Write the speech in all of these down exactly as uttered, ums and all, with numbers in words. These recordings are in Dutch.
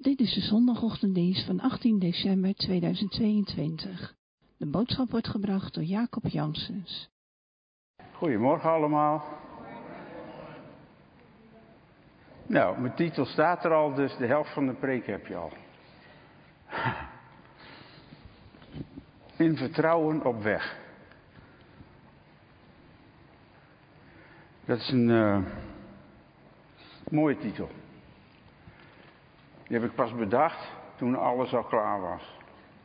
Dit is de zondagochtenddienst van achttien december tweeduizend tweeëntwintig. De boodschap wordt gebracht door Jacob Janssens. Goedemorgen allemaal. Nou, mijn titel staat er al, dus de helft van de preek heb je al. In vertrouwen op weg. Dat is een uh, mooie titel. Die heb ik pas bedacht toen alles al klaar was.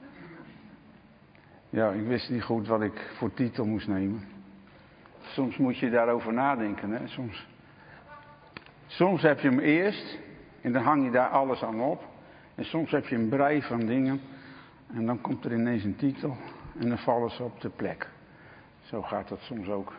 Ja, ik wist niet goed wat ik voor titel moest nemen. Soms moet je daarover nadenken, hè. Soms, soms heb je hem eerst en dan hang je daar alles aan op. En soms heb je een brei van dingen en dan komt er ineens een titel en dan vallen ze op de plek. Zo gaat dat soms ook.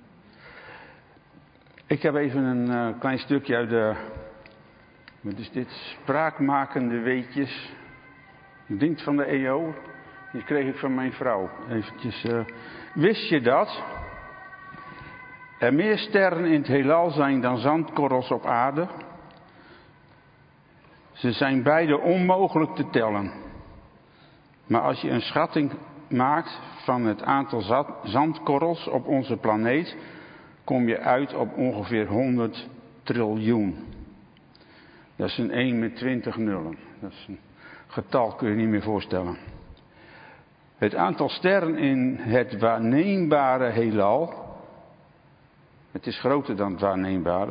Ik heb even een uh, klein stukje uit de... Wat is dit? Spraakmakende weetjes. Ik denk van de E O. Die kreeg ik van mijn vrouw. Eventjes. Uh, wist je dat er meer sterren in het heelal zijn dan zandkorrels op aarde? Ze zijn beide onmogelijk te tellen. Maar als je een schatting maakt van het aantal zandkorrels op onze planeet, kom je uit op ongeveer honderd triljoen. Dat is een één met twintig nullen. Dat is een getal, kun je niet meer voorstellen. Het aantal sterren in het waarneembare heelal, het is groter dan het waarneembare,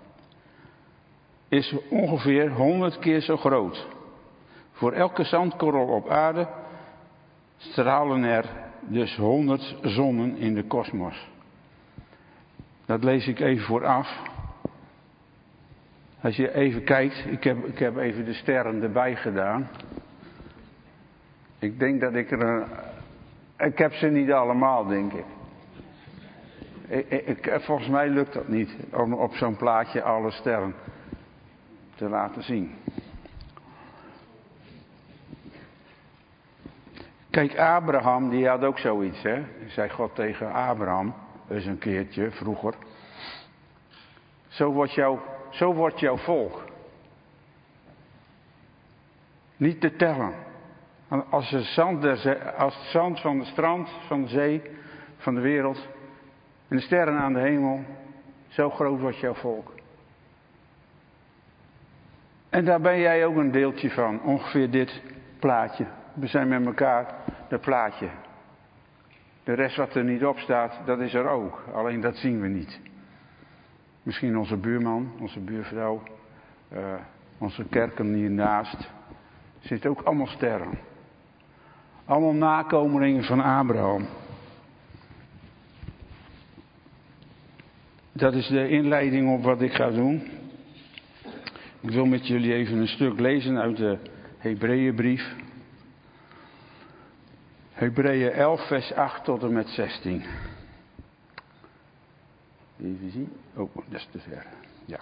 is ongeveer honderd keer zo groot. Voor elke zandkorrel op aarde stralen er dus honderd zonnen in de kosmos. Dat lees ik even vooraf. Als je even kijkt, ik heb, ik heb even de sterren erbij gedaan. Ik denk dat ik er een... Ik heb ze niet allemaal, denk ik. Ik, ik. Volgens mij lukt dat niet, om op zo'n plaatje alle sterren te laten zien. Kijk, Abraham, die had ook zoiets, hè. Zei God tegen Abraham, eens een keertje, vroeger. Zo wordt jouw, zo wordt jouw volk. Niet te tellen. Als het zand, der, als het zand van de strand, van de zee, van de wereld en de sterren aan de hemel, zo groot wordt jouw volk. En daar ben jij ook een deeltje van, ongeveer dit plaatje. We zijn met elkaar dat plaatje. De rest wat er niet op staat, dat is er ook. Alleen dat zien we niet. Misschien onze buurman, onze buurvrouw, uh, onze kerken hiernaast. Er zitten ook allemaal sterren. Allemaal nakomelingen van Abraham. Dat is de inleiding op wat ik ga doen. Ik wil met jullie even een stuk lezen uit de Hebreeënbrief. Hebreeën elf vers acht tot en met zestien. Even zien. Oh, dat is te ver. Ja.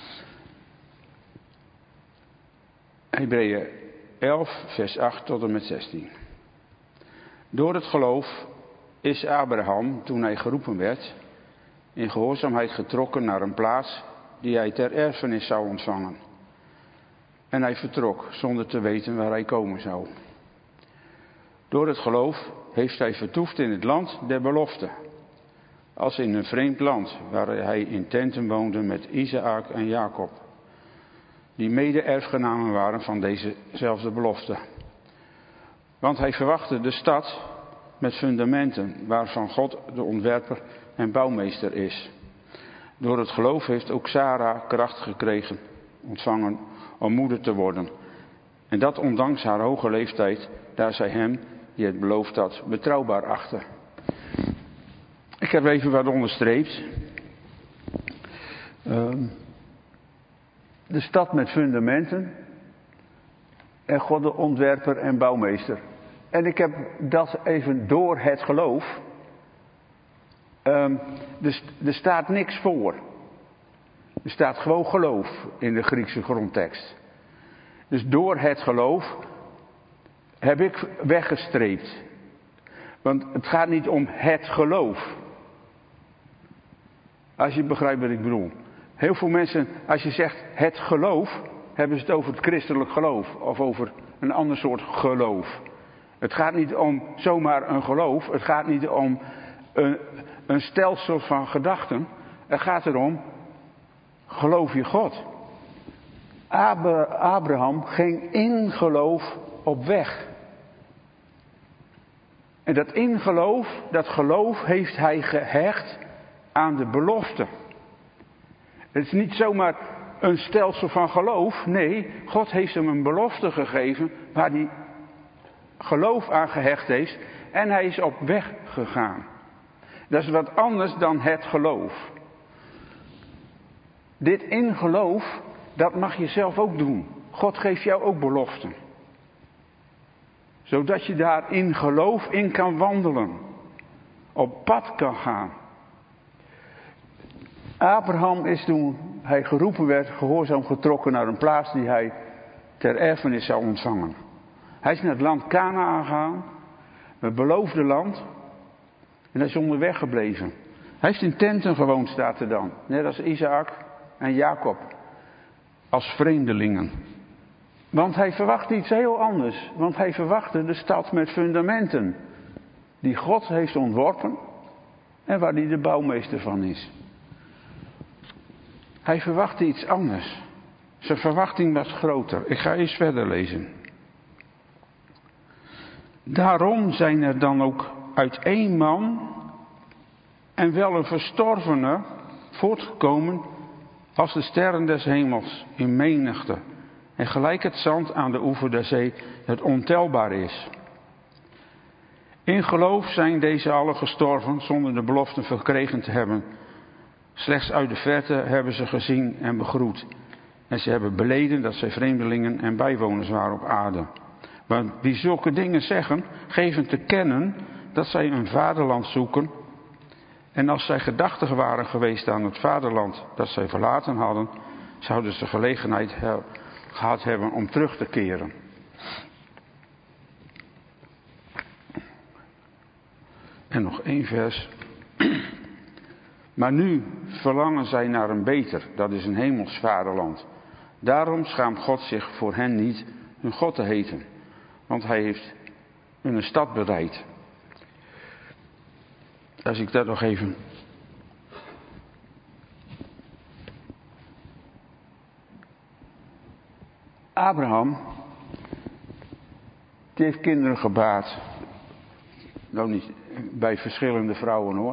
Hebreeën elf vers acht tot en met zestien. Door het geloof is Abraham, toen hij geroepen werd, in gehoorzaamheid getrokken naar een plaats die hij ter erfenis zou ontvangen. En hij vertrok zonder te weten waar hij komen zou. Door het geloof heeft hij vertoefd in het land der belofte, als in een vreemd land waar hij in tenten woonde met Isaac en Jacob, die mede-erfgenamen waren van dezezelfde belofte. Want hij verwachtte de stad met fundamenten, waarvan God de ontwerper en bouwmeester is. Door het geloof heeft ook Sarah kracht gekregen, ontvangen om moeder te worden. En dat ondanks haar hoge leeftijd, daar zij hem, die het beloofd had, betrouwbaar achtte. Ik heb even wat onderstreept. Um, de stad met fundamenten en God de ontwerper en bouwmeester. En ik heb dat even door het geloof. Um, er, er staat niks voor. Er staat gewoon geloof in de Griekse grondtekst. Dus door het geloof heb ik weggestreept. Want het gaat niet om het geloof. Als je begrijpt wat ik bedoel. Heel veel mensen, als je zegt het geloof, hebben ze het over het christelijk geloof of over een ander soort geloof. Het gaat niet om zomaar een geloof, het gaat niet om een, een stelsel van gedachten. Het gaat erom, geloof je God? Abraham ging in geloof op weg. En dat in geloof, dat geloof heeft hij gehecht aan de belofte. Het is niet zomaar een stelsel van geloof. Nee, God heeft hem een belofte gegeven waar hij geloof aan gehecht heeft. En hij is op weg gegaan. Dat is wat anders dan het geloof. Dit in geloof, dat mag je zelf ook doen. God geeft jou ook beloften. Zodat je daar in geloof in kan wandelen. Op pad kan gaan. Abraham is toen hij geroepen werd, gehoorzaam getrokken naar een plaats die hij ter erfenis zou ontvangen. Hij is naar het land Kanaan gegaan, het beloofde land, en hij is onderweg gebleven. Hij heeft in tenten gewoond, staat er dan, net als Isaac en Jacob, als vreemdelingen. Want hij verwachtte iets heel anders, want hij verwachtte de stad met fundamenten, die God heeft ontworpen en waar hij de bouwmeester van is. Hij verwachtte iets anders. Zijn verwachting was groter. Ik ga eens verder lezen. Daarom zijn er dan ook uit één man en wel een verstorvene voortgekomen als de sterren des hemels in menigte en gelijk het zand aan de oever der zee het ontelbaar is. In geloof zijn deze allen gestorven zonder de belofte verkregen te hebben. Slechts uit de verte hebben ze gezien en begroet. En ze hebben beleden dat zij vreemdelingen en bijwoners waren op aarde. Want wie zulke dingen zeggen, geven te kennen dat zij een vaderland zoeken. En als zij gedachtig waren geweest aan het vaderland dat zij verlaten hadden, zouden ze gelegenheid he- gehad hebben om terug te keren. En nog één vers. Maar nu verlangen zij naar een beter, dat is een hemels vaderland. Daarom schaamt God zich voor hen niet hun God te heten. Want hij heeft hun een stad bereid. Als ik dat nog even... Abraham, die heeft kinderen gebaard. Nou niet bij verschillende vrouwen hoor.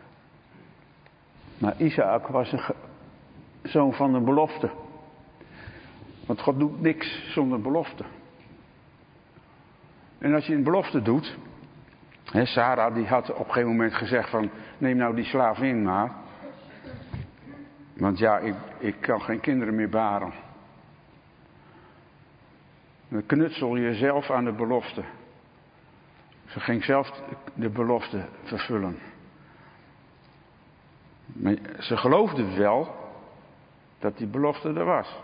Maar Isaac was een ge- zoon van de belofte. Want God doet niks zonder belofte. En als je een belofte doet... Hè, Sarah die had op een gegeven moment gezegd van... neem nou die slavin maar. Want ja, ik, ik kan geen kinderen meer baren. Dan knutsel je zelf aan de belofte. Ze ging zelf de belofte vervullen. Maar ze geloofde wel dat die belofte er was.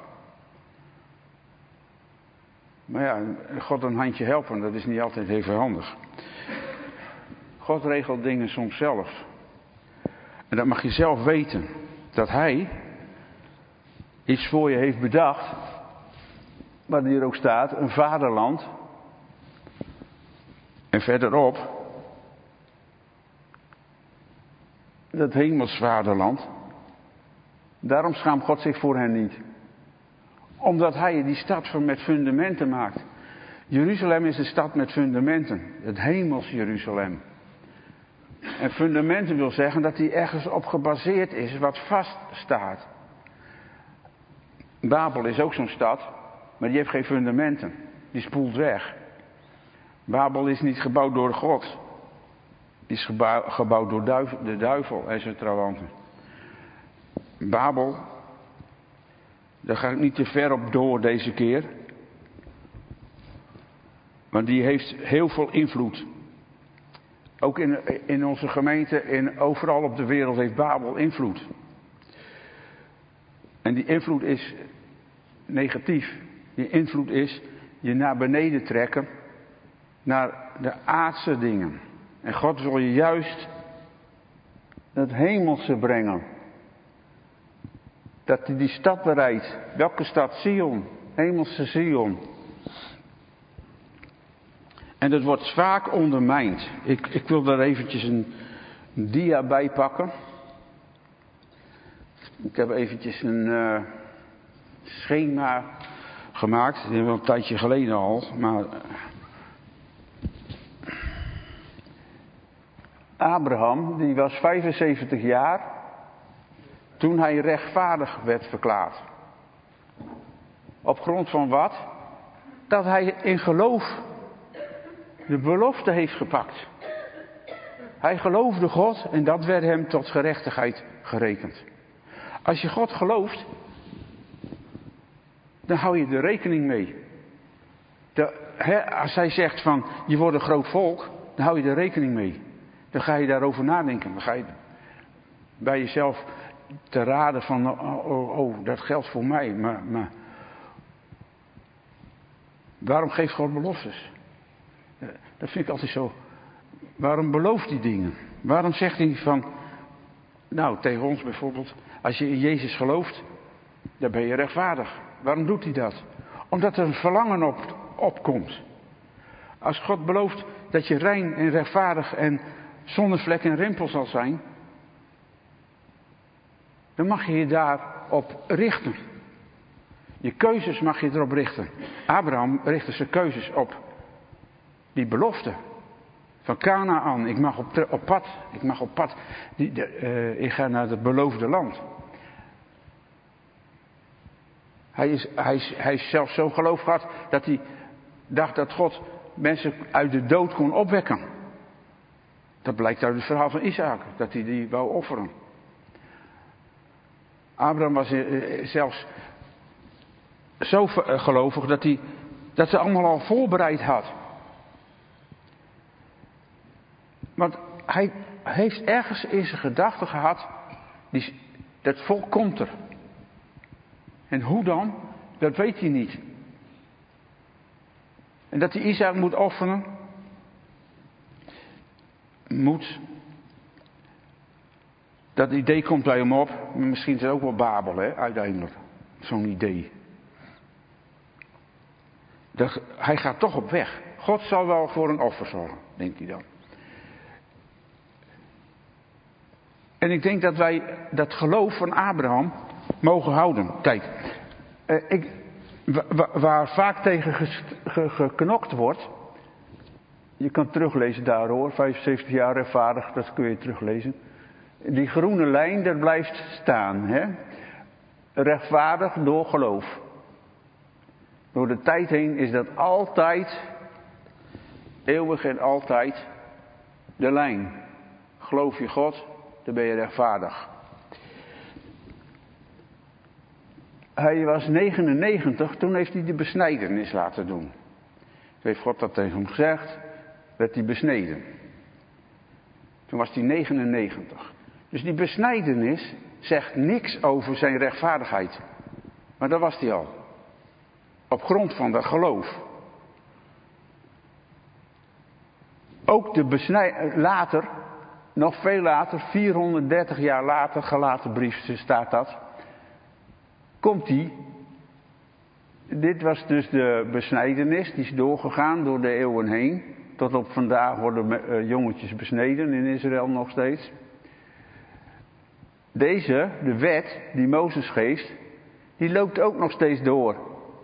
Maar ja, God een handje helpen, dat is niet altijd even handig. God regelt dingen soms zelf. En dat mag je zelf weten. Dat hij iets voor je heeft bedacht. Waar hier ook staat, een vaderland. En verderop, dat hemels vaderland. Daarom schaamt God zich voor hen niet. Omdat hij die stad met fundamenten maakt. Jeruzalem is een stad met fundamenten. Het hemels Jeruzalem. En fundamenten wil zeggen dat die ergens op gebaseerd is, wat vast staat. Babel is ook zo'n stad, maar die heeft geen fundamenten. Die spoelt weg. Babel is niet gebouwd door God. Die is gebouw, gebouwd door duivel, de duivel en zijn trawanten. Babel, daar ga ik niet te ver op door deze keer. Want die heeft heel veel invloed. Ook in, in onze gemeente en overal op de wereld heeft Babel invloed. En die invloed is negatief. Die invloed is je naar beneden trekken. Naar de aardse dingen. En God wil je juist het hemelse brengen. Dat hij die stad bereidt. Welke stad? Sion. hemelse Sion. En dat wordt vaak ondermijnd. Ik, ik wil daar eventjes een, een dia bij pakken. Ik heb eventjes een uh, schema gemaakt. Dat hebben we een tijdje geleden al. Maar Abraham, die was vijfenzeventig jaar toen hij rechtvaardig werd verklaard. Op grond van wat? Dat hij in geloof de belofte heeft gepakt. Hij geloofde God en dat werd hem tot gerechtigheid gerekend. Als je God gelooft, dan hou je er rekening mee. De, he, als hij zegt van je wordt een groot volk, dan hou je er rekening mee. Dan ga je daarover nadenken. Dan ga je bij jezelf te raden van oh, oh, oh dat geldt voor mij. Maar, maar waarom geeft God beloftes? Dat vind ik altijd zo. Waarom belooft hij dingen? Waarom zegt hij van, nou tegen ons bijvoorbeeld, als je in Jezus gelooft, dan ben je rechtvaardig. Waarom doet hij dat? Omdat er een verlangen op, opkomt. Als God belooft dat je rein en rechtvaardig en zonder vlek en rimpel zal zijn, dan mag je je daarop richten. Je keuzes mag je erop richten. Abraham richtte zijn keuzes op die belofte. Van Kanaan, ik mag op, op pad, ik mag op pad, die, de, uh, ik ga naar het beloofde land. Hij is, hij, is, hij is zelfs zo geloof gehad dat hij dacht dat God mensen uit de dood kon opwekken. Dat blijkt uit het verhaal van Isaac, dat hij die wou offeren. Abraham was uh, zelfs zo uh, gelovig dat hij dat ze allemaal al voorbereid had. Want hij heeft ergens in zijn gedachten gehad, die, dat volk komt er. En hoe dan? Dat weet hij niet. En dat hij Isaac moet offeren, moet. Dat idee komt bij hem op, misschien is het ook wel Babel, hè, uiteindelijk. Zo'n idee. Dat, hij gaat toch op weg. God zal wel voor een offer zorgen, denkt hij dan. En ik denk dat wij dat geloof van Abraham mogen houden. Kijk, eh, ik, waar, waar vaak tegen ges, ge, geknokt wordt. Je kan teruglezen daar hoor, vijfenzeventig jaar rechtvaardig, dat kun je teruglezen. Die groene lijn, dat blijft staan. Hè? Rechtvaardig door geloof. Door de tijd heen is dat altijd, eeuwig en altijd, de lijn. Geloof je God, dan ben je rechtvaardig. Hij was negenennegentig, toen heeft hij de besnijdenis laten doen. Toen heeft God dat tegen hem gezegd, werd hij besneden. Toen was hij negenennegentig. Dus die besnijdenis zegt niks over zijn rechtvaardigheid. Maar dat was hij al. Op grond van dat geloof. Ook de besnij... later, nog veel later, vierhonderddertig jaar later, Galatenbrief staat dat. Komt hij. Dit was dus de besnijdenis, die is doorgegaan door de eeuwen heen. Tot op vandaag worden jongetjes besneden in Israël nog steeds. Deze, de wet die Mozes geeft, die loopt ook nog steeds door.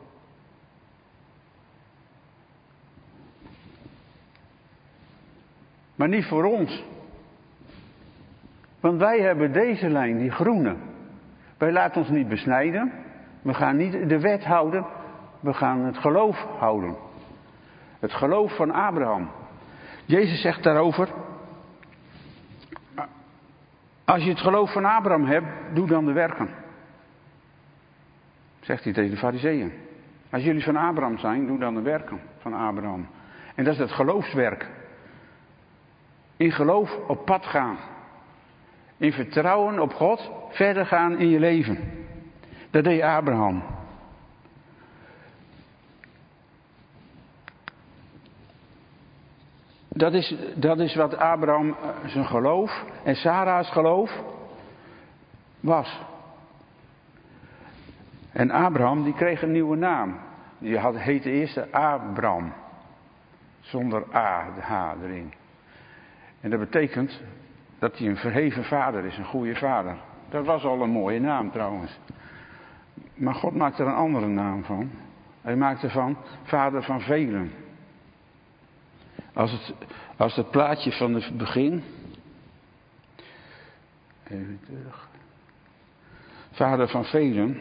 Maar niet voor ons. Want wij hebben deze lijn, die groene. Wij laten ons niet besnijden. We gaan niet de wet houden. We gaan het geloof houden. Het geloof van Abraham. Jezus zegt daarover. Als je het geloof van Abraham hebt, doe dan de werken. Zegt hij tegen de Farizeeën. Als jullie van Abraham zijn, doe dan de werken van Abraham. En dat is het geloofswerk. In geloof op pad gaan. In vertrouwen op God verder gaan in je leven. Dat deed Abraham. Dat is, dat is wat Abraham zijn geloof en Sarah's geloof was. En Abraham die kreeg een nieuwe naam. Die had, heette eerst Abram. Zonder A, de H erin. En dat betekent dat hij een verheven vader is, een goede vader. Dat was al een mooie naam trouwens. Maar God maakte er een andere naam van. Hij maakte ervan vader van velen. Als het, als het plaatje van het begin. Even terug. Vader van velen.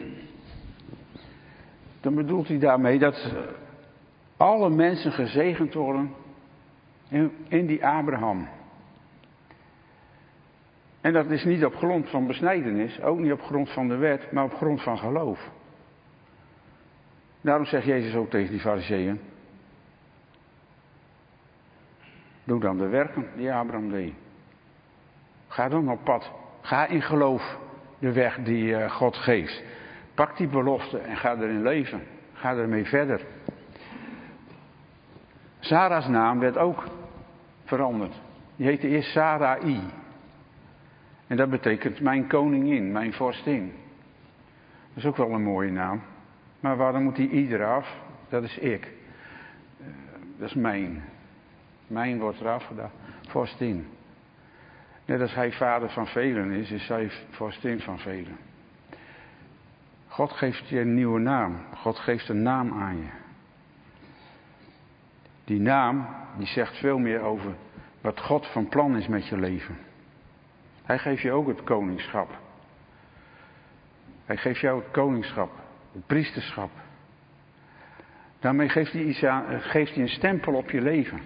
Dan bedoelt hij daarmee dat alle mensen gezegend worden in, in die Abraham. En dat is niet op grond van besnijdenis, ook niet op grond van de wet, maar op grond van geloof. Daarom zegt Jezus ook tegen die farizeeën: doe dan de werken die Abraham deed. Ga dan op pad. Ga in geloof de weg die God geeft. Pak die belofte en ga erin leven. Ga ermee verder. Sarah's naam werd ook veranderd. Die heette eerst Sarai. En dat betekent mijn koningin, mijn vorstin. Dat is ook wel een mooie naam. Maar waarom moet die ieder af? Dat is ik. Uh, dat is mijn. Mijn wordt eraf gedaan. Vorstin. Net als hij vader van velen is, is hij vorstin van velen. God geeft je een nieuwe naam. God geeft een naam aan je. Die naam, die zegt veel meer over wat God van plan is met je leven. Hij geeft je ook het koningschap. Hij geeft jou het koningschap, het priesterschap. Daarmee geeft hij, iets aan, geeft hij een stempel op je leven.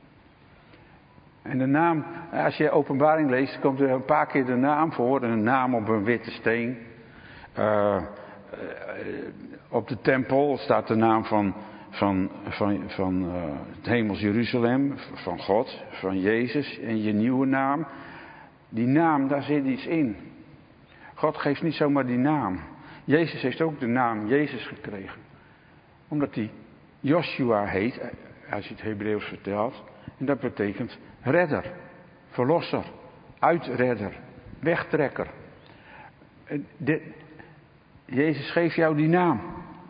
En de naam, als je Openbaring leest, komt er een paar keer de naam voor. Een naam op een witte steen. Uh, uh, op de tempel staat de naam van, van, van, van uh, het hemels Jeruzalem, van God, van Jezus en je nieuwe naam. Die naam, daar zit iets in. God geeft niet zomaar die naam. Jezus heeft ook de naam Jezus gekregen. Omdat hij Joshua heet, als je het Hebreeuws vertelt. En dat betekent redder, verlosser, uitredder, wegtrekker. De, Jezus geeft jou die naam.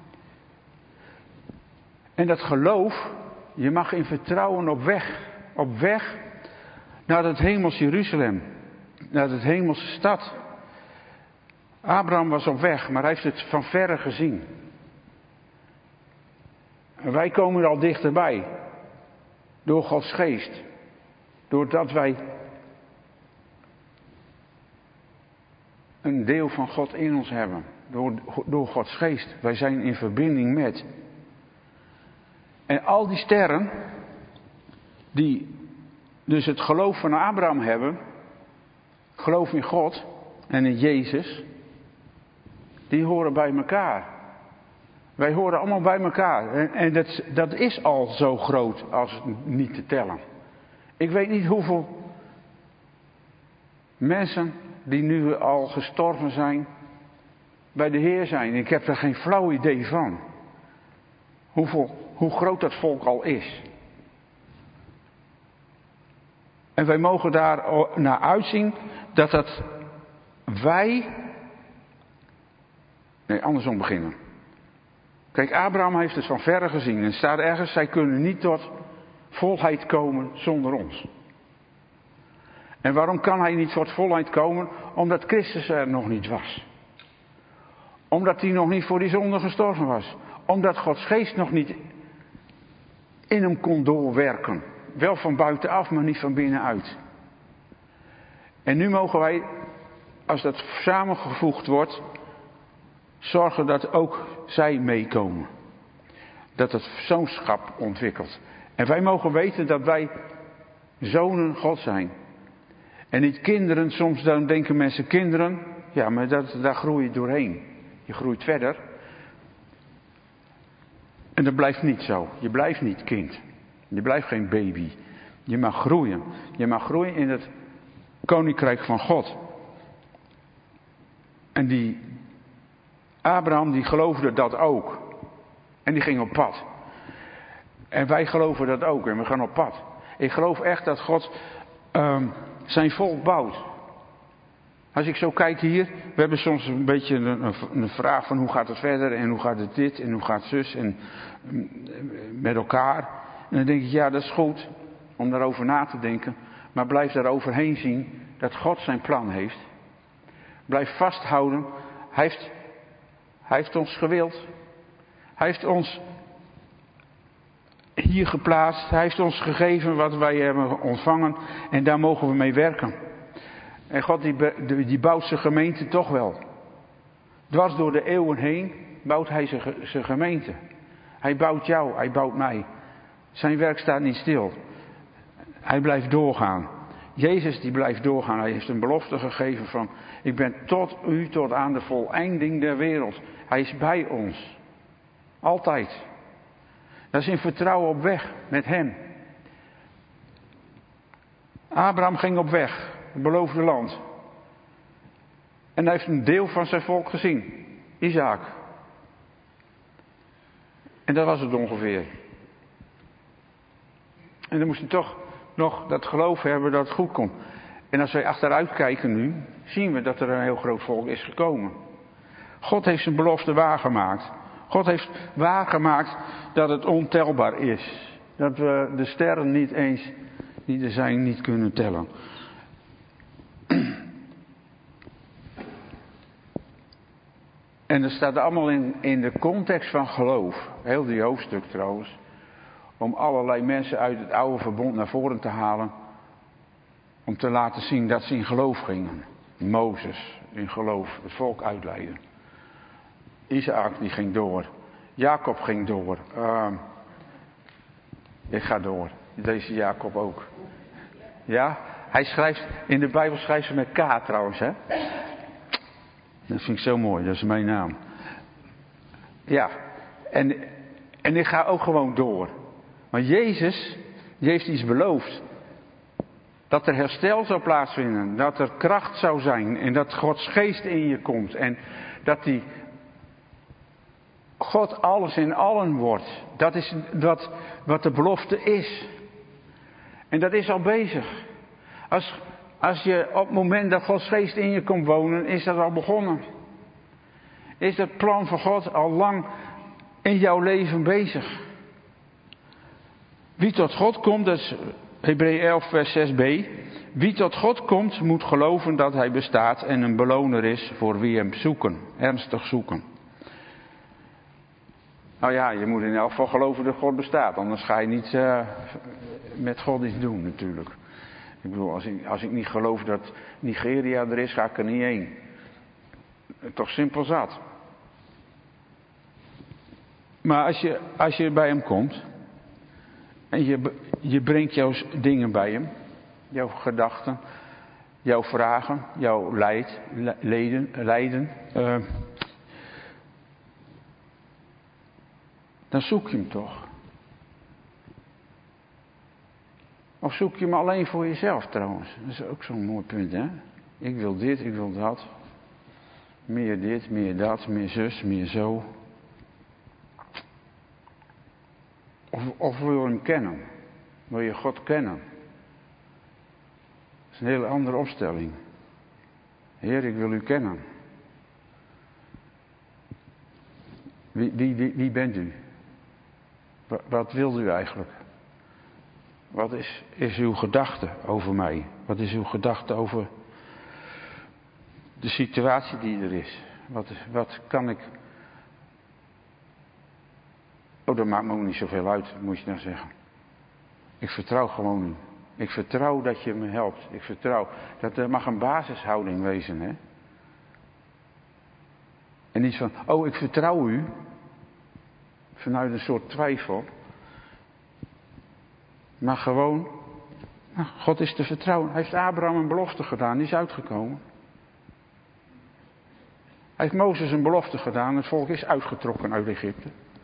En dat geloof, je mag in vertrouwen op weg. Op weg naar het hemels Jeruzalem. Naar het hemelse stad. Abraham was op weg, maar hij heeft het van verre gezien. En wij komen er al dichterbij. Door Gods geest. Doordat wij een deel van God in ons hebben. Door, door Gods geest. Wij zijn in verbinding met. En al die sterren, die dus het geloof van Abraham hebben, geloof in God en in Jezus, die horen bij elkaar. Wij horen allemaal bij elkaar. En, en dat, dat is al zo groot als niet te tellen. Ik weet niet hoeveel mensen die nu al gestorven zijn, bij de Heer zijn. Ik heb er geen flauw idee van. Hoeveel, hoe groot dat volk al is. En wij mogen daar naar uitzien dat dat wij... Nee, andersom beginnen. Kijk, Abraham heeft het van verre gezien. En staat ergens, zij kunnen niet tot volheid komen zonder ons. En waarom kan hij niet tot volheid komen? Omdat Christus er nog niet was. Omdat hij nog niet voor die zonde gestorven was. Omdat Gods geest nog niet in hem kon doorwerken. Wel van buitenaf, maar niet van binnenuit. En nu mogen wij, als dat samengevoegd wordt, zorgen dat ook zij meekomen. Dat het zoonschap ontwikkelt. En wij mogen weten dat wij zonen God zijn. En niet kinderen, soms dan denken mensen kinderen, ja, maar dat, daar groei je doorheen. Je groeit verder. En dat blijft niet zo. Je blijft niet kind. Je blijft geen baby. Je mag groeien. Je mag groeien in het koninkrijk van God. En die Abraham die geloofde dat ook. En die ging op pad. En wij geloven dat ook. En we gaan op pad. Ik geloof echt dat God um, zijn volk bouwt. Als ik zo kijk hier, we hebben soms een beetje een, een, een vraag van hoe gaat het verder en hoe gaat het dit en hoe gaat zus en met elkaar. En dan denk ik, ja, dat is goed om daarover na te denken. Maar blijf daar overheen zien dat God zijn plan heeft. Blijf vasthouden. Hij heeft, hij heeft ons gewild. Hij heeft ons hier geplaatst. Hij heeft ons gegeven wat wij hebben ontvangen. En daar mogen we mee werken. En God die, die bouwt zijn gemeente toch wel. Dwars door de eeuwen heen bouwt hij zijn, zijn gemeente. Hij bouwt jou, hij bouwt mij. Zijn werk staat niet stil. Hij blijft doorgaan. Jezus die blijft doorgaan. Hij heeft een belofte gegeven van, ik ben tot u, tot aan de voleinding der wereld. Hij is bij ons. Altijd. Dat is in vertrouwen op weg met hem. Abraham ging op weg, het beloofde land. En hij heeft een deel van zijn volk gezien. Isaac. En dat was het ongeveer. En dan moest hij toch nog dat geloof hebben dat het goed komt. En als wij achteruit kijken nu, zien we dat er een heel groot volk is gekomen. God heeft zijn belofte waargemaakt. God heeft waargemaakt dat het ontelbaar is. Dat we de sterren niet eens, die er zijn, niet kunnen tellen. En dat staat allemaal in, in de context van geloof. Heel die hoofdstuk trouwens. Om allerlei mensen uit het oude verbond naar voren te halen. Om te laten zien dat ze in geloof gingen. Mozes in geloof, het volk uitleiden. Isaac die ging door. Jacob ging door. Uh, ik ga door. Deze Jacob ook. Ja, hij schrijft, in de Bijbel schrijft ze met K trouwens, hè. Dat vind ik zo mooi, dat is mijn naam. Ja, en, en ik ga ook gewoon door. Maar Jezus, die heeft iets beloofd. Dat er herstel zou plaatsvinden. Dat er kracht zou zijn. En dat Gods geest in je komt. En dat die God alles in allen wordt. Dat is wat, wat de belofte is. En dat is al bezig. Als, als je op het moment dat Gods geest in je komt wonen, is dat al begonnen. Is dat plan van God al lang in jouw leven bezig. Wie tot God komt, dat is Hebreeën elf vers zes b. Wie tot God komt, moet geloven dat hij bestaat en een beloner is voor wie hem zoeken. Ernstig zoeken. Nou ja, je moet in elk geval geloven dat God bestaat. Anders ga je niet uh, met God iets doen natuurlijk. Ik bedoel, als ik, als ik niet geloof dat Nigeria er is, ga ik er niet heen. Toch simpel zat. Maar als je, als je bij hem komt. En je, je brengt jouw dingen bij hem. Jouw gedachten. Jouw vragen. Jouw leid, leden, lijden. Uh, dan zoek je hem toch. Of zoek je hem alleen voor jezelf trouwens. Dat is ook zo'n mooi punt, hè. Ik wil dit, ik wil dat. Meer dit, meer dat, meer zus, meer zo. Of, of wil je hem kennen? Wil je God kennen? Dat is een hele andere opstelling. Heer, ik wil u kennen. Wie, wie, wie, wie bent u? Wat, wat wilt u eigenlijk? Wat is, is uw gedachte over mij? Wat is uw gedachte over de situatie die er is? Wat, wat kan ik... Oh, dat maakt me ook niet zoveel uit, moet je nou zeggen. Ik vertrouw gewoon u. Ik vertrouw dat je me helpt. Ik vertrouw. Dat er mag een basishouding wezen, hè. En niet van, oh, ik vertrouw u. Vanuit een soort twijfel. Maar gewoon, nou, God is te vertrouwen. Hij heeft Abraham een belofte gedaan, die is uitgekomen. Hij heeft Mozes een belofte gedaan, het volk is uitgetrokken uit Egypte.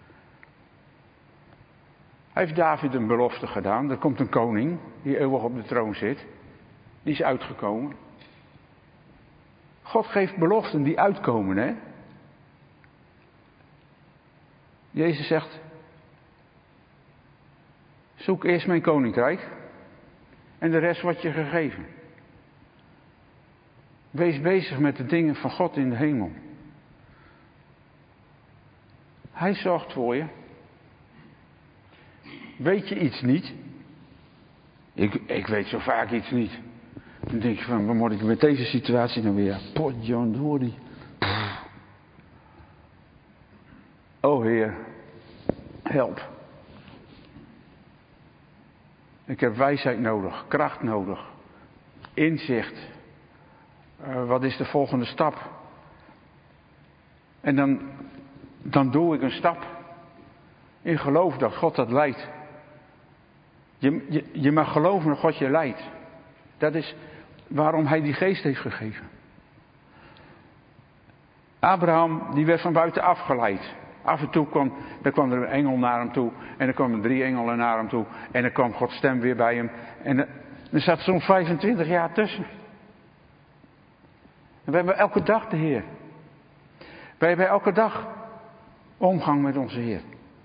Hij heeft David een belofte gedaan, er komt een koning die eeuwig op de troon zit. Die is uitgekomen. God geeft beloften die uitkomen, hè. Jezus zegt, zoek eerst mijn koninkrijk en de rest wordt je gegeven. Wees bezig met de dingen van God in de hemel. Hij zorgt voor je. Weet je iets niet? Ik, ik weet zo vaak iets niet. Dan denk je van, wat moet ik met deze situatie nou weer? Potjandori. O Heer, help. Ik heb wijsheid nodig, kracht nodig, inzicht. Uh, wat is de volgende stap? En dan, dan doe ik een stap in geloof dat God dat leidt. Je, je, je mag geloven dat God je leidt. Dat is waarom hij die geest heeft gegeven. Abraham, die werd van buiten afgeleid. Af en toe kwam, dan kwam er een engel naar hem toe. En dan kwamen drie engelen naar hem toe. En dan kwam Gods stem weer bij hem. En er, er zat zo'n vijfentwintig jaar tussen. En we hebben elke dag de Heer. Wij hebben elke dag omgang met onze Heer.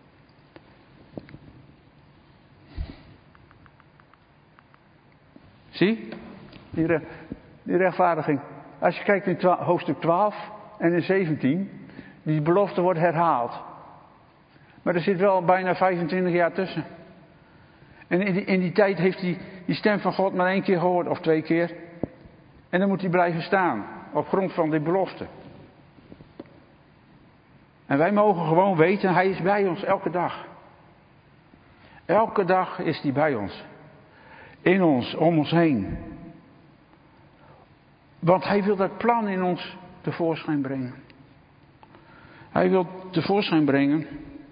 Zie? Die, re- die rechtvaardiging. Als je kijkt in twa- hoofdstuk twaalf en in zeventien. Die belofte wordt herhaald. Maar er zit wel bijna vijfentwintig jaar tussen. En in die, in die tijd heeft hij die stem van God maar één keer gehoord of twee keer. En dan moet hij blijven staan. Op grond van die belofte. En wij mogen gewoon weten, hij is bij ons elke dag. Elke dag is hij bij ons. In ons, om ons heen. Want hij wil dat plan in ons tevoorschijn brengen. Hij wil tevoorschijn brengen.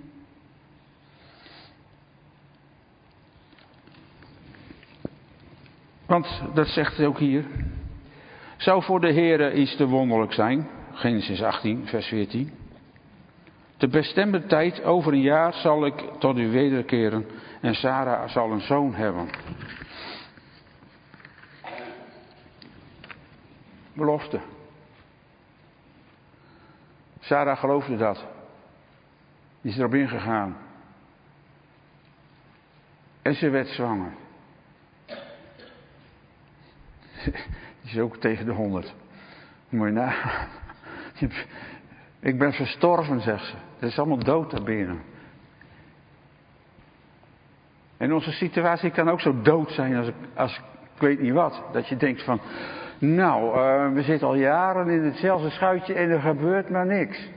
Want dat zegt hij ook hier. Zou voor de Heere iets te wonderlijk zijn. Genesis achttien, vers veertien. Te bestemde tijd, over een jaar, zal ik tot u wederkeren. En Sarah zal een zoon hebben. Belofte. Sarah geloofde dat. Die is erop ingegaan. En ze werd zwanger. Die is ook tegen de honderd. Moet je na. Ik ben verstorven, zegt ze. Het is allemaal dood daarbinnen. En onze situatie kan ook zo dood zijn als, als ik weet niet wat. Dat je denkt van, nou, uh, we zitten al jaren in hetzelfde schuitje en er gebeurt maar niks.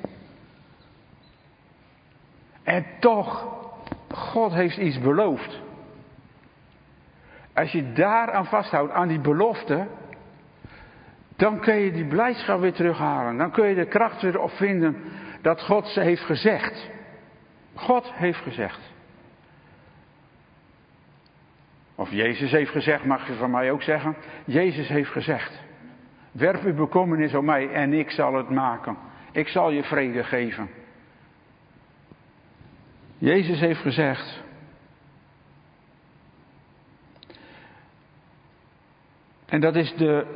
En toch, God heeft iets beloofd. Als je daaraan vasthoudt, aan die belofte, dan kun je die blijdschap weer terughalen. Dan kun je de kracht weer opvinden dat God ze heeft gezegd. God heeft gezegd. Of Jezus heeft gezegd, mag je van mij ook zeggen. Jezus heeft gezegd. Werp uw bekommernis op mij en ik zal het maken. Ik zal je vrede geven. Jezus heeft gezegd. En dat is de...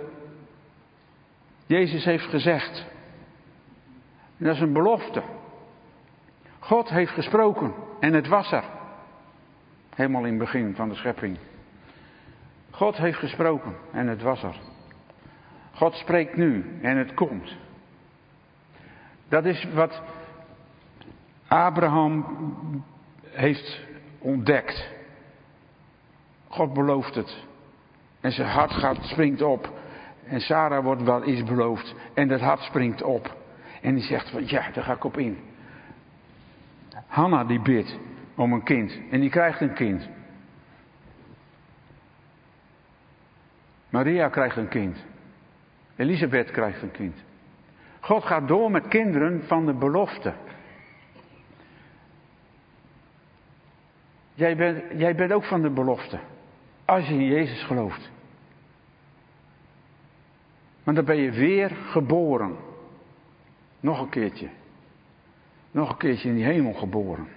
Jezus heeft gezegd. En dat is een belofte. God heeft gesproken en het was er. Helemaal in het begin van de schepping. God heeft gesproken en het was er. God spreekt nu en het komt. Dat is wat Abraham heeft ontdekt. God belooft het. En zijn hart gaat, springt op. En Sarah wordt wel iets beloofd. En dat hart springt op. En die zegt van ja, daar ga ik op in. Hanna die bidt om een kind. En die krijgt een kind. Maria krijgt een kind. Elisabeth krijgt een kind. God gaat door met kinderen van de belofte. Jij bent, jij bent ook van de belofte. Als je in Jezus gelooft. Maar dan ben je weer geboren. Nog een keertje. Nog een keertje in die hemel geboren.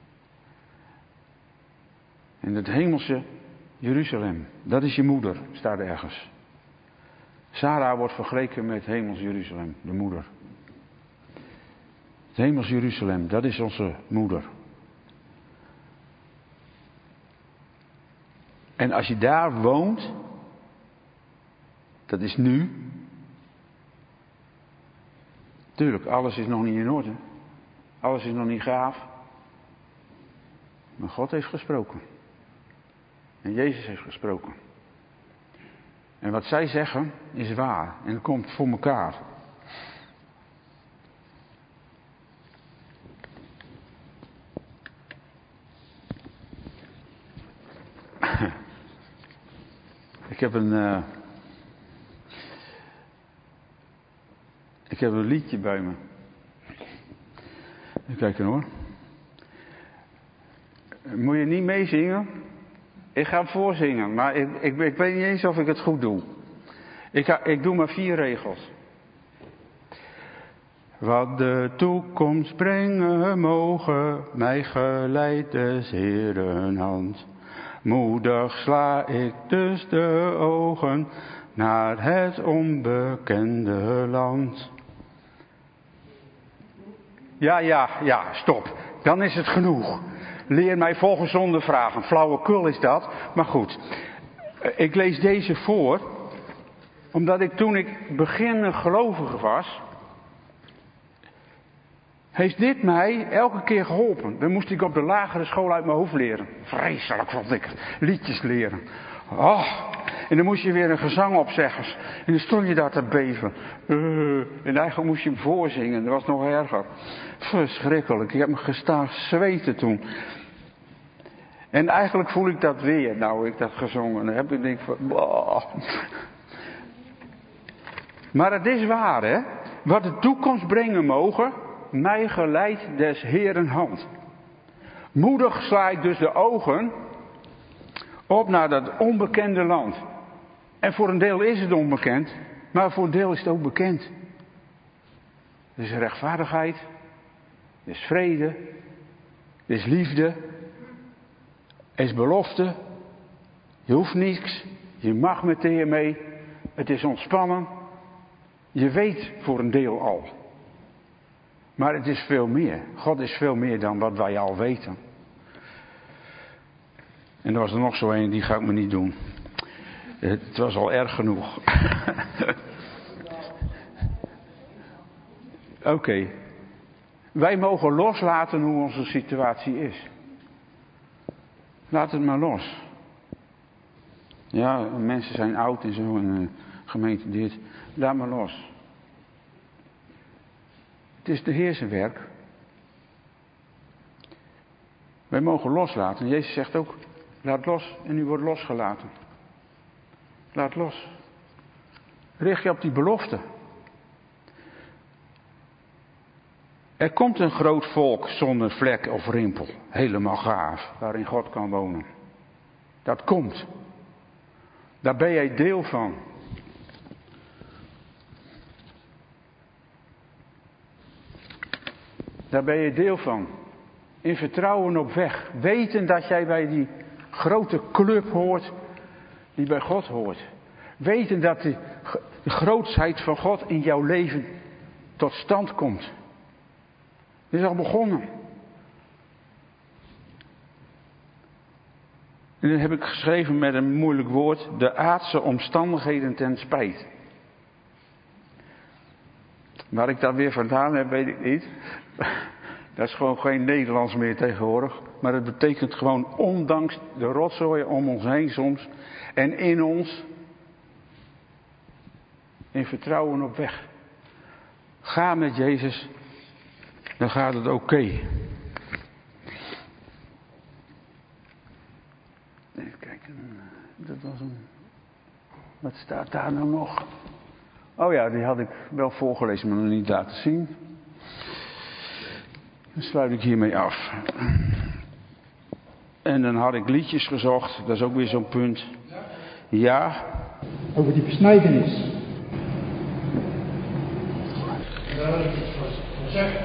In het hemelse Jeruzalem. Dat is je moeder, staat er ergens. Sarah wordt vergeleken met hemels Jeruzalem, de moeder. Het hemels Jeruzalem, dat is onze moeder. En als je daar woont, dat is nu, Tuurlijk, alles is nog niet in orde. Alles is nog niet gaaf. Maar God heeft gesproken. En Jezus heeft gesproken. En wat zij zeggen is waar. En het komt voor elkaar. Ik heb een... Uh, ik heb een liedje bij me. Even kijken hoor. Moet je niet meezingen? Ik ga hem voorzingen, maar ik, ik, ik weet niet eens of ik het goed doe. Ik, ga, ik doe maar vier regels. Wat de toekomst brengen mogen, mij geleidt des Heeren hand. Moedig sla ik dus de ogen naar het onbekende land. Ja, ja, ja, stop. Dan is het genoeg. Leer mij volgens zonder vragen. Flauwekul is dat, maar goed. Ik lees deze voor, omdat ik toen ik beginnend gelovige was, heeft dit mij elke keer geholpen. Dan moest ik op de lagere school uit mijn hoofd leren. Vreselijk vond ik het. Liedjes leren. Oh, en dan moest je weer een gezang opzeggen. En dan stond je daar te beven. Uh, en eigenlijk moest je hem voorzingen. Dat was nog erger. Verschrikkelijk. Ik heb me gestaag zweten toen. En eigenlijk voel ik dat weer. Nou, ik dat gezongen. Dan heb ik denk van... Boah. Maar het is waar, hè. Wat de toekomst brengen mogen, mij geleidt des Heeren hand. Moedig sla ik dus de ogen op naar dat onbekende land. En voor een deel is het onbekend, maar voor een deel is het ook bekend. Er is rechtvaardigheid, er is vrede, er is liefde, er is belofte. Je hoeft niks, je mag met de Heer mee, het is ontspannen. Je weet voor een deel al. Maar het is veel meer. God is veel meer dan wat wij al weten. En er was er nog zo een, die ga ik me niet doen. Het was al erg genoeg. Oké. Okay. Wij mogen loslaten hoe onze situatie is. Laat het maar los. Ja, mensen zijn oud en zo en uh, gemeente dit. Laat maar los. Het is de Heer zijn werk. Wij mogen loslaten. Jezus zegt ook, laat los en u wordt losgelaten. Laat los. Richt je op die belofte. Er komt een groot volk zonder vlek of rimpel. Helemaal gaaf. Waarin God kan wonen. Dat komt. Daar ben jij deel van. Daar ben je deel van. In vertrouwen op weg. Weten dat jij bij die grote club hoort. Die bij God hoort. Weten dat de, de grootsheid van God in jouw leven tot stand komt. Het is al begonnen. En dan heb ik geschreven met een moeilijk woord. De aardse omstandigheden ten spijt. Waar ik dat weer vandaan heb, weet ik niet. Dat is gewoon geen Nederlands meer tegenwoordig. Maar het betekent gewoon ondanks de rotzooi om ons heen soms. En in ons. In vertrouwen op weg. Ga met Jezus. Dan gaat het oké. Okay. Even kijken. Dat was een... Wat staat daar nou nog? Oh ja, die had ik wel voorgelezen, maar nog niet laten zien. Dan sluit ik hiermee af. En dan had ik liedjes gezocht. Dat is ook weer zo'n punt. Ja. Over die besnijdenis. Daar wil ik iets voor zeggen.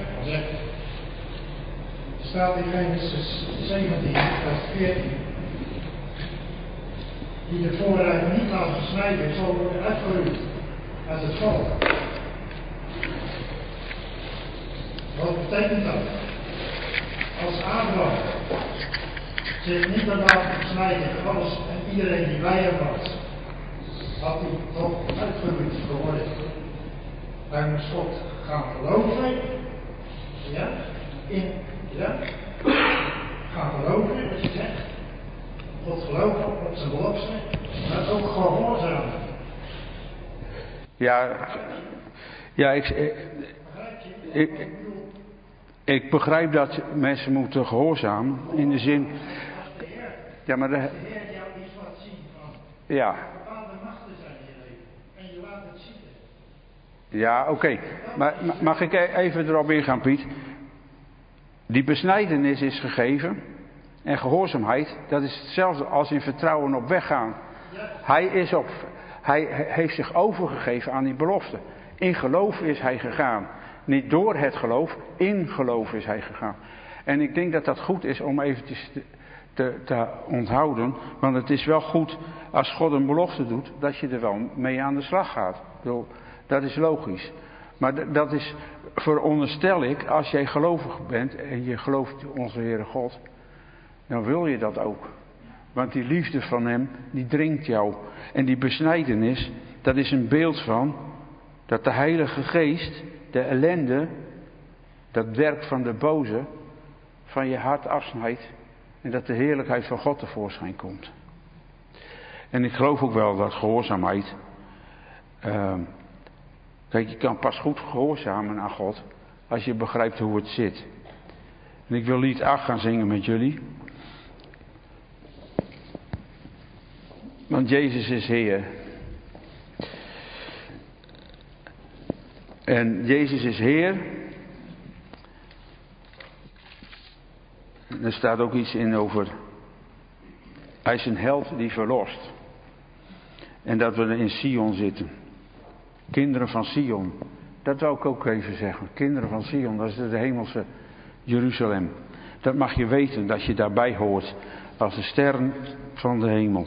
Er staat in Genesis zeventien, vers veertien. Die de vooruit niet laat besnijden, zal worden uitgeroeid uit het volk. Wat betekent dat? Als Abraham zich niet had laten besnijden, alles en iedereen die bij hem was, had hij toch uitgeroeid geworden. Hij moest God gaan geloven, ja, in, ja, gaan geloven, wat je zegt, God geloven op zijn belofte, maar ook gehoorzamen. Ja, ja ik, ik, ik, ik begrijp dat mensen moeten gehoorzamen in de zin. Ja, maar de, De Heer jou iets laat zien van. Ja. Bepaalde machten zijn in je leven en je laat het zien. Ja, oké. Okay. Maar mag ik even erop ingaan, Piet? Die besnijdenis is gegeven. En gehoorzaamheid, dat is hetzelfde als in vertrouwen op weg gaan. Hij, is op, hij heeft zich overgegeven aan die belofte. In geloof is hij gegaan. Niet door het geloof, in geloof is hij gegaan. En ik denk dat dat goed is om eventjes te, te, te onthouden. Want het is wel goed als God een belofte doet, dat je er wel mee aan de slag gaat. Ik bedoel, dat is logisch. Maar dat is, veronderstel ik, als jij gelovig bent en je gelooft onze Heere God, dan wil je dat ook. Want die liefde van hem, die dringt jou. En die besnijdenis, dat is een beeld van dat de Heilige Geest, de ellende, dat werk van de boze, van je hart afsnijdt. En dat de heerlijkheid van God tevoorschijn komt. En ik geloof ook wel dat gehoorzaamheid. Uh, kijk, je kan pas goed gehoorzamen aan God als je begrijpt hoe het zit. En ik wil lied acht gaan zingen met jullie. Want Jezus is Heer. En Jezus is Heer. En er staat ook iets in over. Hij is een held die verlost. En dat we in Sion zitten. Kinderen van Sion. Dat wil ik ook even zeggen. Kinderen van Sion, dat is de hemelse Jeruzalem. Dat mag je weten, dat je daarbij hoort. Als de sterren van de hemel.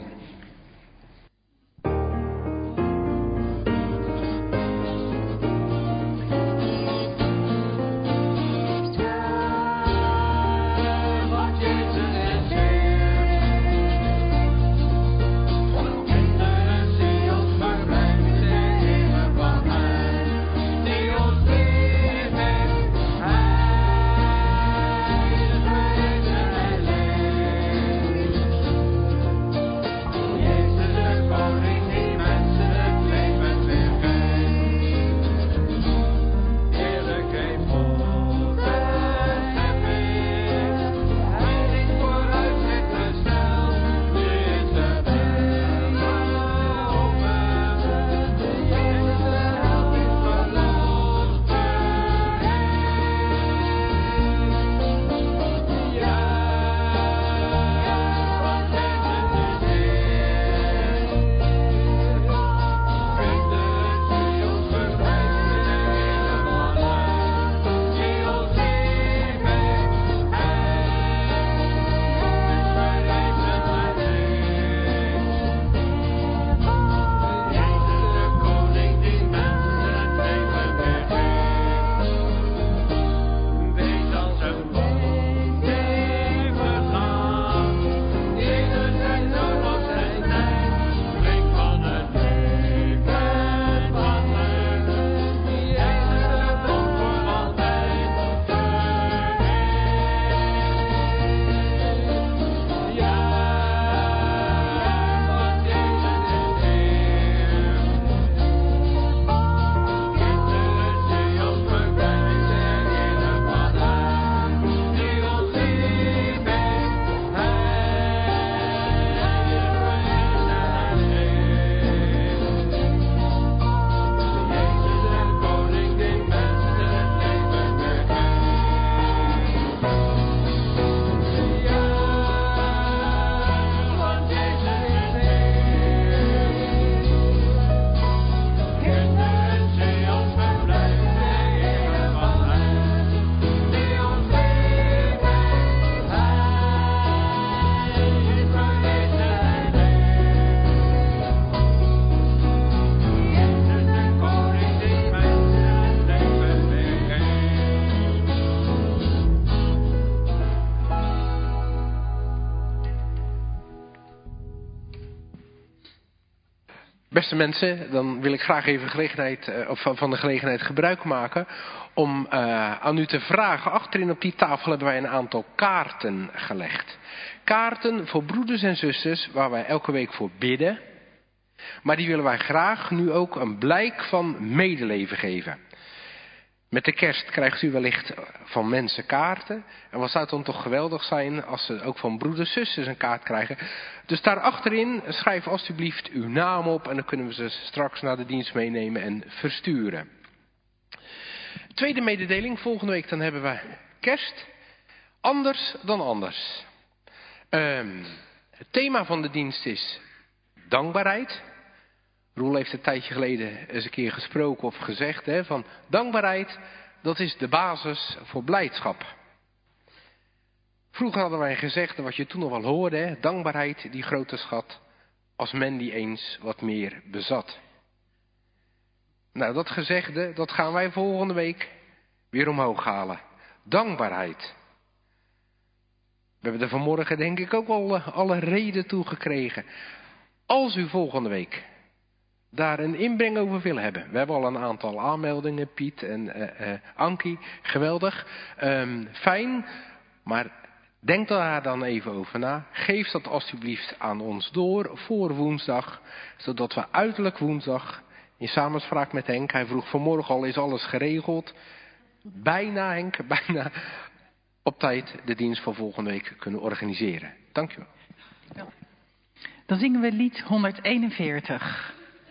Beste mensen, dan wil ik graag even gelegenheid, uh, of van de gelegenheid gebruik maken om uh, aan u te vragen. Achterin op die tafel hebben wij een aantal kaarten gelegd. Kaarten voor broeders en zusters waar wij elke week voor bidden. Maar die willen wij graag nu ook een blijk van medeleven geven. Met de kerst krijgt u wellicht van mensen kaarten. En wat zou het dan toch geweldig zijn als ze ook van broeders en zusters een kaart krijgen. Dus daar achterin schrijf alstublieft uw naam op. En dan kunnen we ze straks naar de dienst meenemen en versturen. Tweede mededeling. Volgende week dan hebben we kerst. Anders dan anders. Um, het thema van de dienst is dankbaarheid. Roel heeft een tijdje geleden eens een keer gesproken of gezegd hè, van dankbaarheid, dat is de basis voor blijdschap. Vroeger hadden wij gezegd, wat je toen nog wel hoorde, hè, dankbaarheid, die grote schat, als men die eens wat meer bezat. Nou, dat gezegde, dat gaan wij volgende week weer omhoog halen. Dankbaarheid. We hebben er vanmorgen denk ik ook al alle reden toe gekregen. Als u volgende week daar een inbreng over wil hebben. We hebben al een aantal aanmeldingen, Piet en uh, uh, Ankie. Geweldig. Um, fijn. Maar denk daar dan even over na. Geef dat alsjeblieft aan ons door voor woensdag. Zodat we uiterlijk woensdag in samenspraak met Henk. Hij vroeg vanmorgen al, is alles geregeld? Bijna Henk, bijna op tijd de dienst van volgende week kunnen organiseren. Dank u wel. Dan zingen we lied honderdeenenveertig.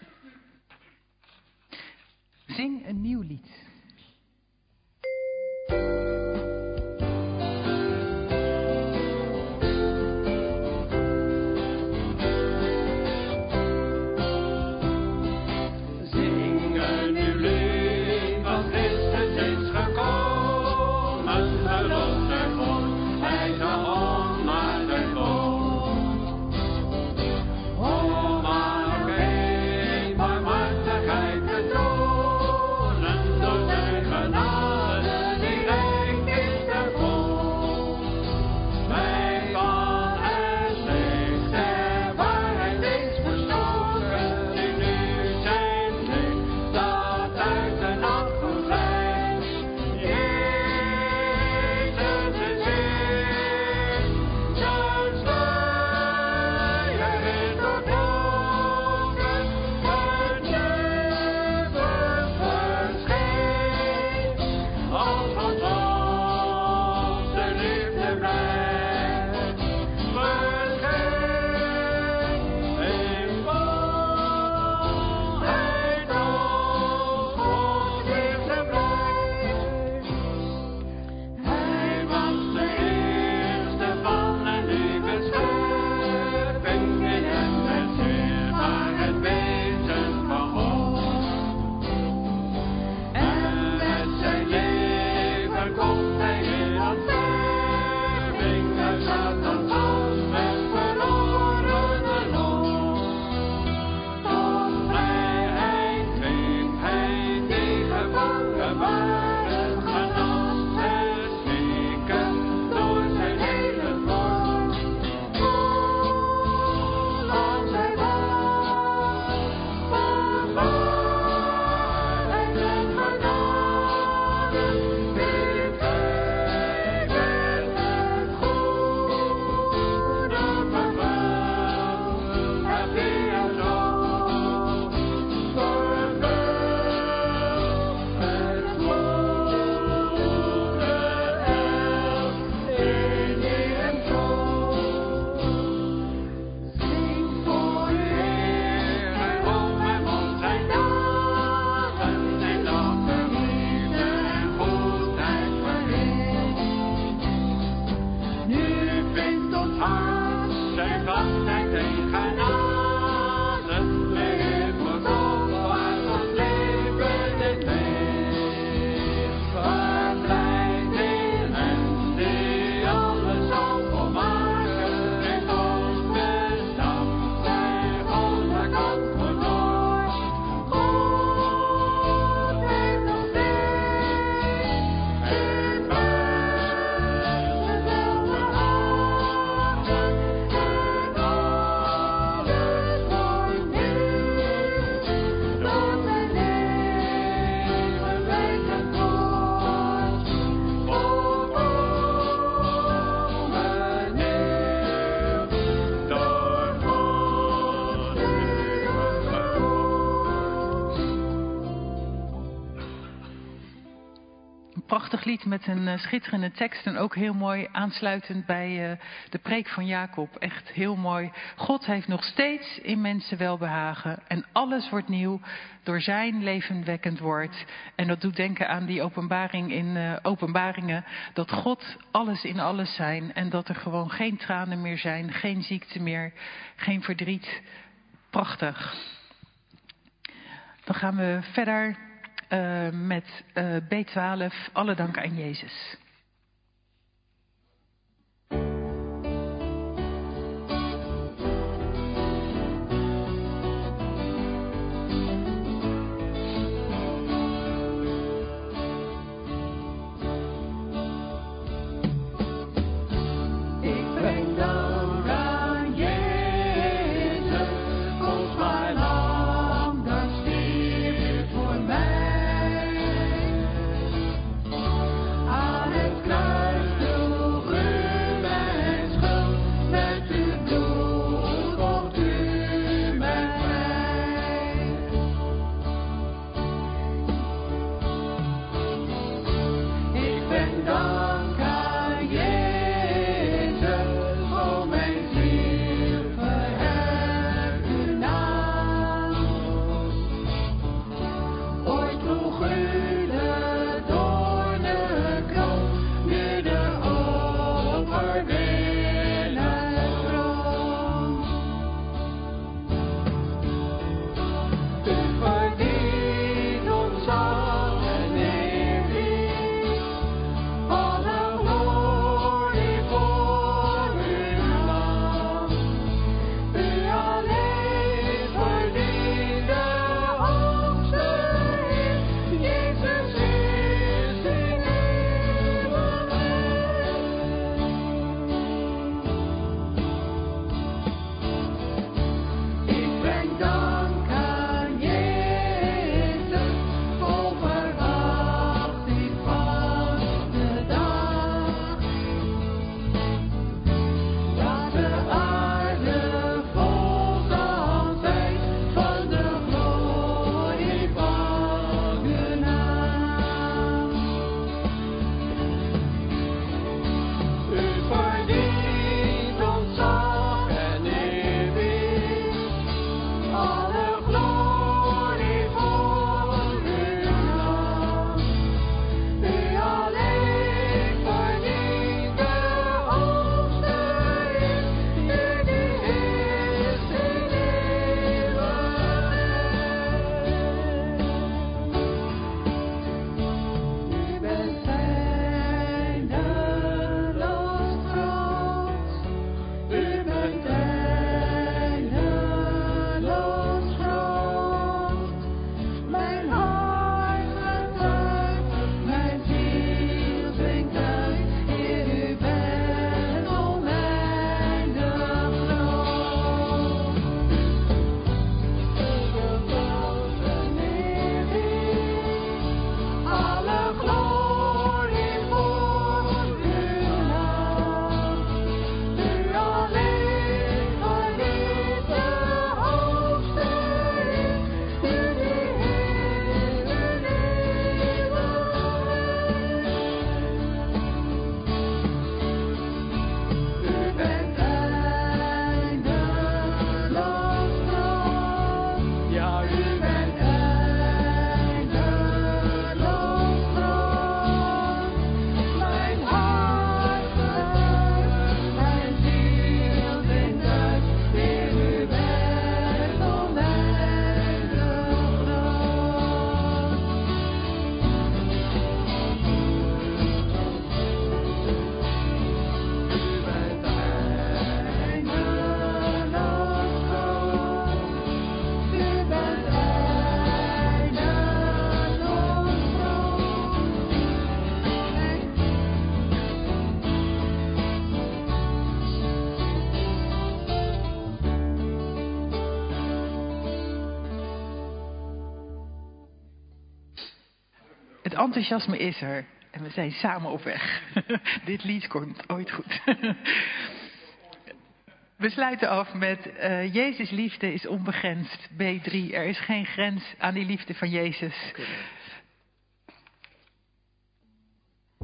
Zing een nieuw lied. Those prachtig lied met een uh, schitterende tekst en ook heel mooi aansluitend bij uh, de preek van Jacob. Echt heel mooi. God heeft nog steeds in mensen welbehagen en alles wordt nieuw door zijn levenwekkend woord. En dat doet denken aan die openbaring in uh, openbaringen, dat God alles in alles zijn en dat er gewoon geen tranen meer zijn, geen ziekte meer, geen verdriet. Prachtig. Dan gaan we verder uh, met uh, B twaalf, alle dank aan Jezus. Het enthousiasme is er. En we zijn samen op weg. Dit lied komt ooit goed. We sluiten af met uh, Jezus' liefde is onbegrensd. B drie. Er is geen grens aan die liefde van Jezus.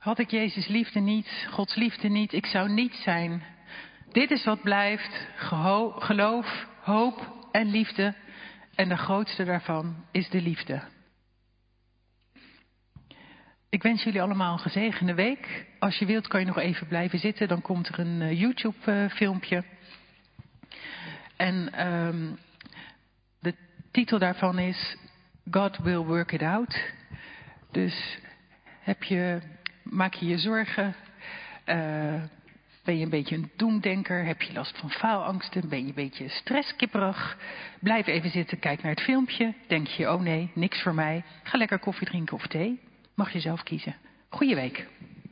Had ik Jezus liefde niet, Gods liefde niet, ik zou niet zijn. Dit is wat blijft, geho- geloof, hoop en liefde. En de grootste daarvan is de liefde. Ik wens jullie allemaal een gezegende week. Als je wilt kan je nog even blijven zitten, dan komt er een uh, YouTube uh, filmpje. En um, de titel daarvan is God Will Work It Out. Dus heb je, maak je je zorgen, uh, ben je een beetje een doemdenker, heb je last van faalangsten, ben je een beetje stresskipperig. Blijf even zitten, kijk naar het filmpje, denk je oh nee, niks voor mij. Ga lekker koffie drinken of thee, mag je zelf kiezen. Goeie week.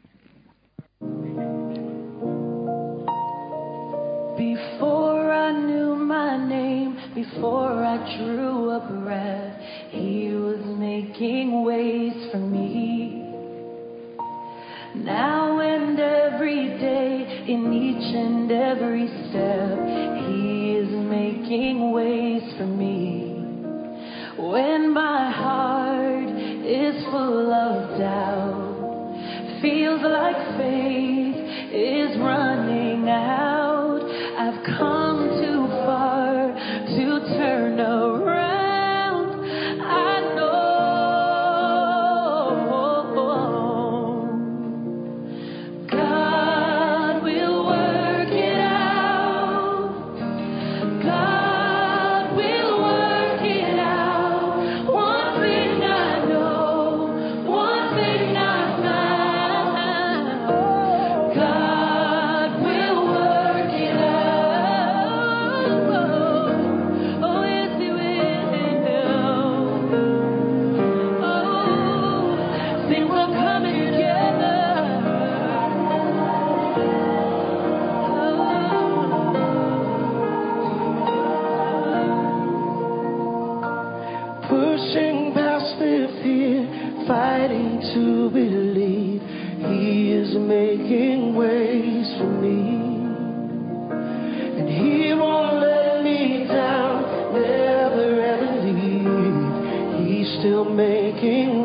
Before I knew my name, before I drew a breath, He was making ways for me. Now and every day, in each and every step, He is making ways for me. When my heart is full of doubt, feels like faith is running out, I've come too far to turn around. I know God will work it out. God will work it out. One thing I know, one thing I found. God will work it out. Oh, yes, He will. Oh, things are coming together. Pushing past the fear, fighting to believe He is making ways for me. And He won't let me down, never ever leave. He's still making